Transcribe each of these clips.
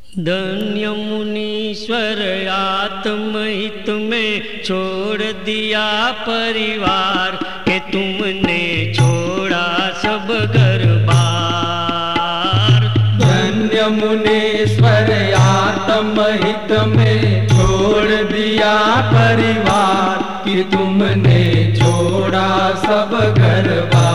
धन्य मुनीश्वर आत्महित में छोड़ दिया परिवार के तुमने छोड़ा सब घर बार। धन्य मुनीश्वर आत्महित में छोड़ दिया परिवार कि तुमने छोड़ा सब घर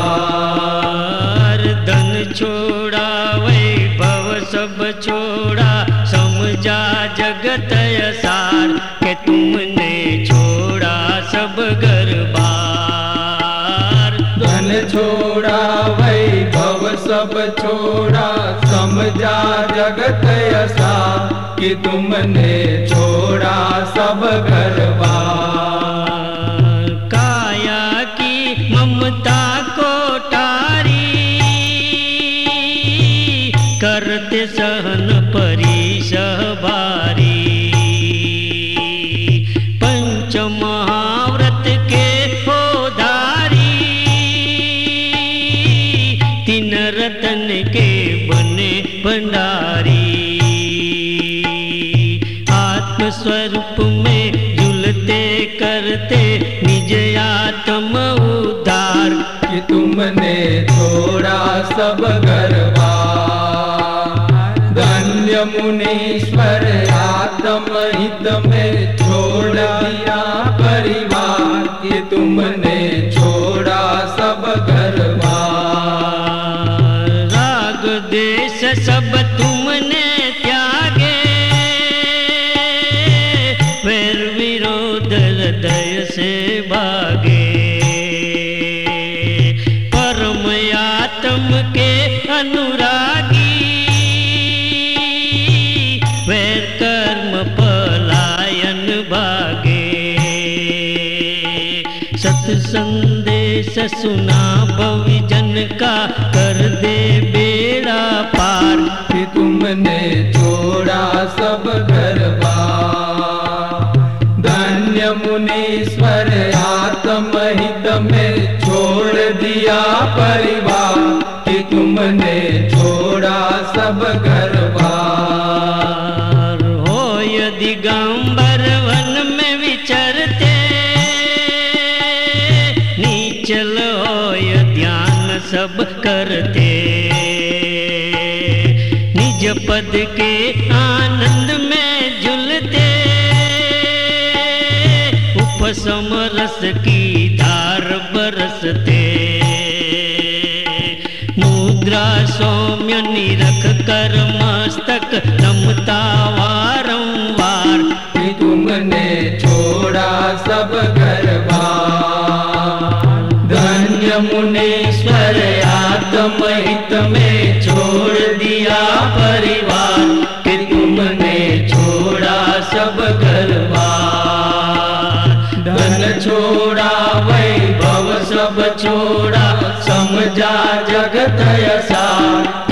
बार। धन छोड़ा वैभव सब छोड़ा समझा जगत असार के तुमने छोड़ा सब घर बार। धन छोड़ा वैभव सब छोड़ा समझा जगत असार कि तुमने छोड़ा सब घर बार। काया की ममता को टारी करते सहन परिसह भारी। पंच महाव्रत के होधारी तीन रतन के बने भंडारी। आत्मस्वरूप में झूलते करते निज आत्म उद्धार कि तुमने छोड़ा सब घर बार। धन्य मुनीश्वर आत्महित में छोड़ दिया परिवार कि तुमने छोड़ा सब घर बार। राग देश सब तुमने त्यागे फिर विरोध हृदय से भागे। परम आत्म के अनुरागी वैर कर्म पलायन भागे। सत संदेश सुना भविजन का कर दे बेड़ा पार कि तुमने छोड़ा सब घर बार। धन्य मुनीश्वर आत्महित में छोड़ दिया परिवार कि तुमने छोड़ा सब घर बार। हो दिगंबर वन में विचरते नीचल होय ध्यान सब करते। निज पद के आनंद में झुलते उपशम रस की धार बरसते। मुद्रा सौम्य निरख कर मस्तक नमता वारंवार कि तुमने छोड़ा सब घर बार। धन्य मुनीश्वर आत्महित में छोड़ दिया परिवार कि तुमने छोड़ा सब घर बार। धन छोड़ा वैभव सब छोड़ा समझा जगत असार